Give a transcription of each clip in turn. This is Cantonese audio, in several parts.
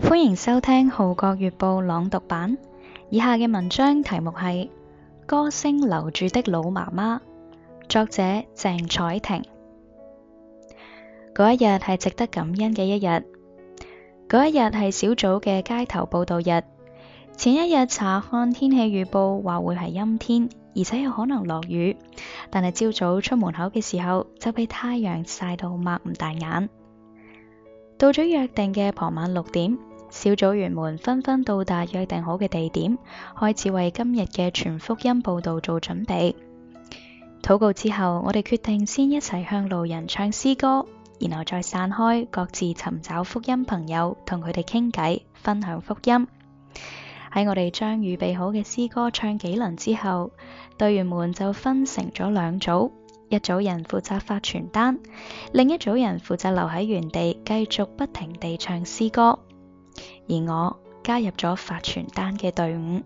歡迎收聽《號角月報》朗讀版。以下嘅文章題目係《歌聲留住的老媽媽》，作者鄭彩婷。嗰一日係值得感恩嘅一日。嗰一日係小組嘅街頭報道日。前一日查看天氣預報話會係陰天，而且有可能落雨，但係朝早出門口嘅時候就被太陽曬到擘唔大眼。到咗約定嘅傍晚6點，小組員們紛紛到達約定好嘅地點，開始為今日嘅全福音報道做準備。禱告之後，我哋決定先一齊向路人唱詩歌，然後再散開，各自尋找福音朋友，同佢哋傾偈，分享福音。喺我哋將預備好嘅詩歌唱幾輪之後，隊員們就分成咗2組，一組人負責發傳單，另一組人負責留喺原地繼續不停地唱詩歌，而我加入咗發傳單嘅隊伍。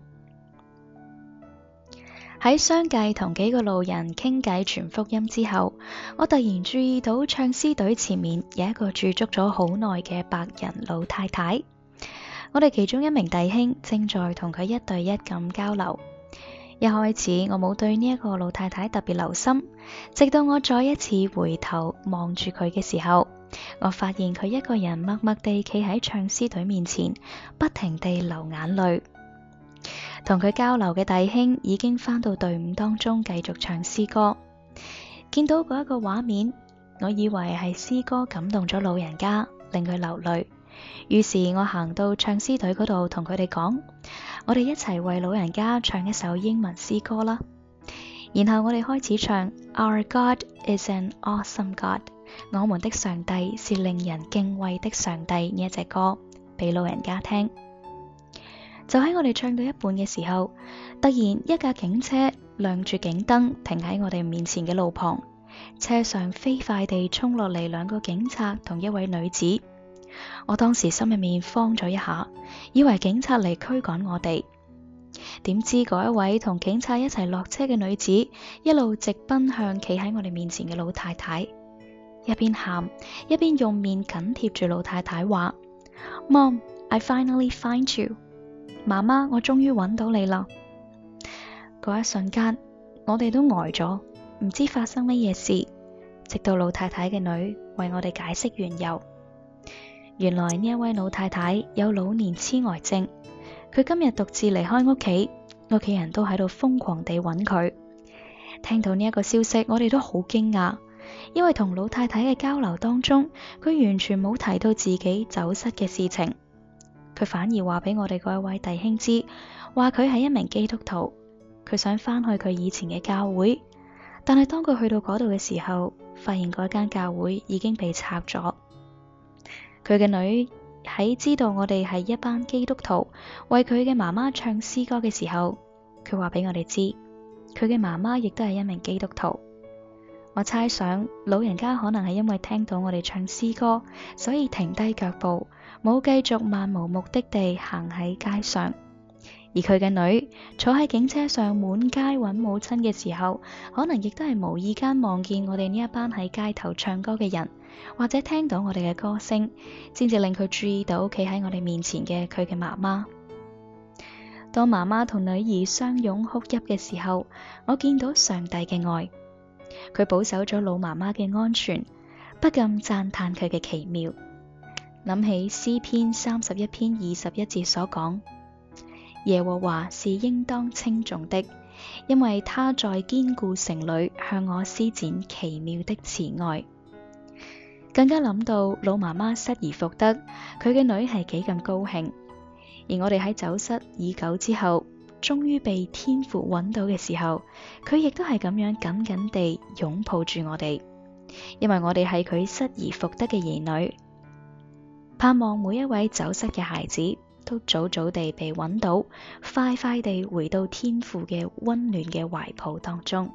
喺相繼同幾個路人傾偈傳福音之後，我突然注意到唱詩隊前面有一個駐足咗好耐嘅白人老太太。我哋其中一名弟兄正在同佢1對1咁交流。一開始我冇對呢一個老太太特別留心，直到我再一次回頭望住佢嘅時候，我發現佢一個人默默地企喺唱詩隊面前，不停地流眼淚。同佢交流嘅弟兄已經返到隊伍當中繼續唱詩歌。見到嗰一個畫面，我以為係詩歌感動咗老人家，令佢流淚。於是我行到唱詩隊嗰度同佢哋講，我哋一齊為老人家唱一首英文詩歌啦。然後我哋開始唱 Our God is an awesome God， 我們的上帝是令人敬畏的上帝呢一隻歌俾老人家聽。就喺我哋唱到一半嘅時候，突然一架警車亮住警燈停喺我哋面前嘅路旁，車上飛快地衝落嚟2個警察同一位女子。我當時心入面慌咗一下，以為警察嚟驅趕我哋。點知嗰一位同警察一齊落車嘅女子一路直奔向企喺我哋面前嘅老太太，一邊喊一邊用面緊貼住老太太話 Mom, I finally find you， 媽媽，我終於揾到你啦。嗰一瞬間我哋都呆咗，唔知發生乜嘢事，直到老太太嘅女為我哋解釋緣由。原來呢一位老太太有老年痴呆症，佢今日獨自離開屋企，屋企人都喺度瘋狂地揾佢。聽到呢一個消息，我哋都好驚訝，因為同老太太嘅交流當中，佢完全冇提到自己走失嘅事情。佢反而話俾我哋嗰一位弟兄知，話佢係一名基督徒，佢想返去佢以前嘅教會，但係當佢去到嗰度嘅時候，發現嗰間教會已經被拆咗。佢嘅女喺知道我哋係一班基督徒為佢嘅媽媽唱詩歌嘅時候，佢話俾我哋知，佢嘅媽媽亦都係一名基督徒。我猜想老人家可能係因為聽到我哋唱詩歌，所以停低腳步，冇繼續漫無目的地行喺街上。而佢嘅女坐喺警車上滿街揾母親嘅時候，可能亦都係無意間望見我哋呢一班喺街頭唱歌嘅人，或者聽到我哋嘅歌聲，先至令佢注意到企喺我哋面前嘅佢嘅媽媽。當媽媽同女兒相擁哭泣嘅時候，我見到上帝嘅愛，佢保守咗老媽媽嘅安全，不禁讚嘆佢嘅奇妙。諗起詩篇31篇21節所講，耶和華是應當稱頌的，因為他在堅固城裏向我施展奇妙的慈愛。更加諗到老媽媽失而復得，佢嘅女係幾咁高興。而我哋喺走失已久之後，終於被天父揾到嘅時候，佢亦都係咁樣緊緊地擁抱住我哋，因為我哋係佢失而復得嘅兒女。盼望每一位走失嘅孩子都早早地被揾到，快快地回到天父嘅溫暖嘅懷抱當中。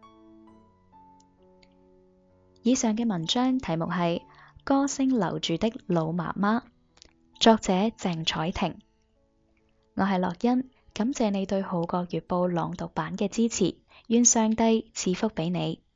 以上嘅文章題目係《歌聲留住的老媽媽》，作者鄭彩婷。我係樂欣，感謝你對《號角月報》朗讀版嘅支持，願上帝賜福俾你。